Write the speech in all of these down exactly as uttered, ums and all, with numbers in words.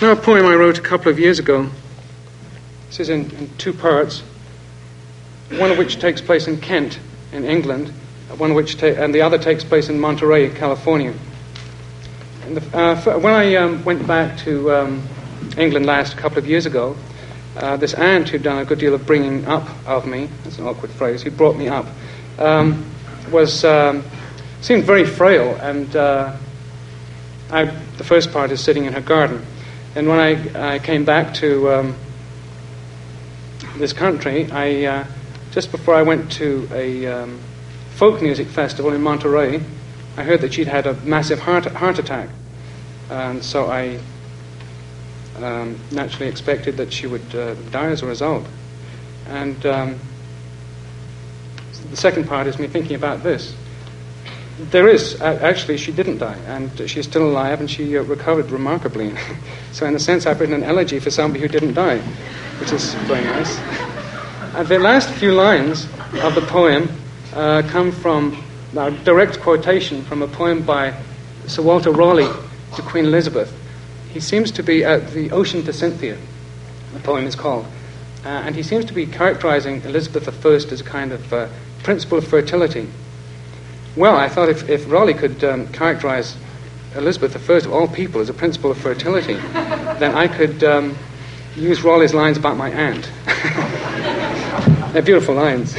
Now, a poem I wrote a couple of years ago. This is in, in two parts, one of which takes place in Kent, in England, one of which ta- and the other takes place in Monterey, California. And the, uh, f- when I um, went back to um, England last a couple of years ago, uh, this aunt who'd done a good deal of bringing up of me, that's an awkward phrase, who brought me up, um, was um, seemed very frail, and uh, I, the first part is sitting in her garden. And when I, I came back to um, this country, I uh, just before I went to a um, folk music festival in Monterey, I heard that she'd had a massive heart heart attack, and so I um, naturally expected that she would uh, die as a result. And um, the second part is me thinking about this. There is, actually, she didn't die, and she's still alive, and she uh, recovered remarkably. So in a sense, I've written an elegy for somebody who didn't die, which is very nice. And the last few lines of the poem uh, come from a direct quotation from a poem by Sir Walter Raleigh to Queen Elizabeth. He seems to be at the Ocean to Cynthia, the poem is called, uh, and he seems to be characterizing Elizabeth the First as a kind of uh, principle of fertility. Well, I thought if, if Raleigh could um, characterize Elizabeth the First of all people as a principle of fertility, then I could um, use Raleigh's lines about my aunt. They're beautiful lines.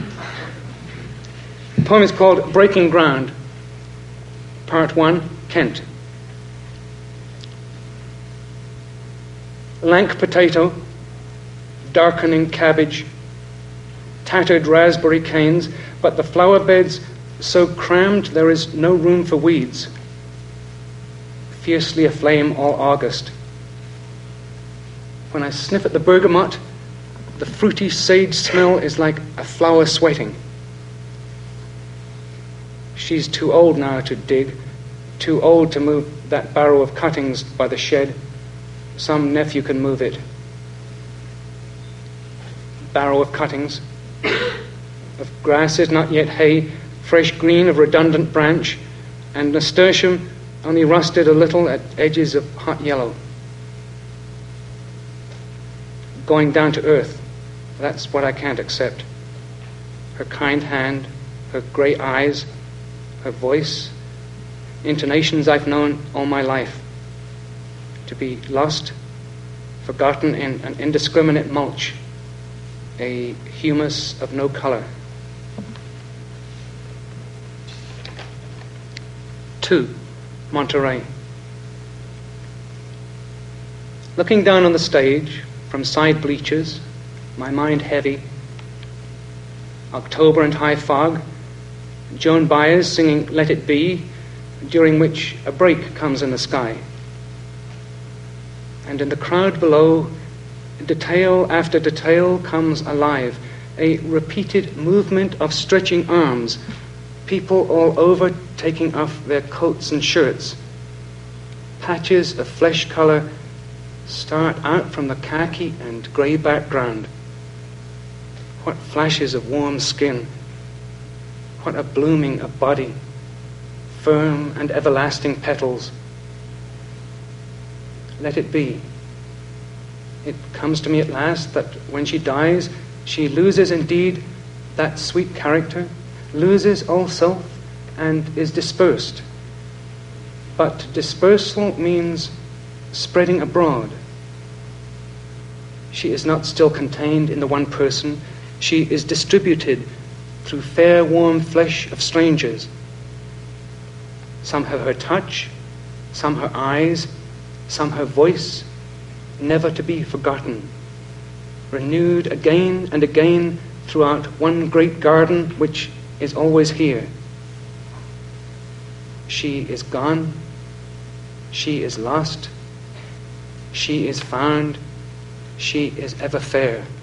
The poem is called Breaking Ground, Part one, Kent. Lank potato, darkening cabbage, tattered raspberry canes, but the flower beds so crammed there is no room for weeds, fiercely aflame all August. When I sniff at the bergamot, the fruity sage smell is like a flower sweating. She's too old now to dig, too old to move that barrow of cuttings by the shed. Some nephew can move it. Barrow of cuttings, of grasses not yet hay, fresh green of redundant branch, and nasturtium only rusted a little at edges of hot yellow. Going down to earth, that's what I can't accept. Her kind hand, her grey eyes, her voice, intonations I've known all my life. To be lost, forgotten in an indiscriminate mulch, a humus of no colour. Two, Monterey. Looking down on the stage from side bleachers, my mind heavy, October and high fog, Joan Baez singing Let It Be, during which a break comes in the sky. And in the crowd below, detail after detail comes alive, a repeated movement of stretching arms, people all over taking off their coats and shirts. Patches of flesh colour start out from the khaki and grey background. What flashes of warm skin, what a blooming of body, firm and everlasting petals. Let it be. It comes to me at last that when she dies, she loses indeed that sweet character, loses all self, and is dispersed. But dispersal means spreading abroad. She is not still contained in the one person. She is distributed through fair, warm flesh of strangers. Some have her touch, some her eyes, some her voice, never to be forgotten, renewed again and again throughout one great garden which is always here. She is gone, she is lost, she is found, she is ever fair.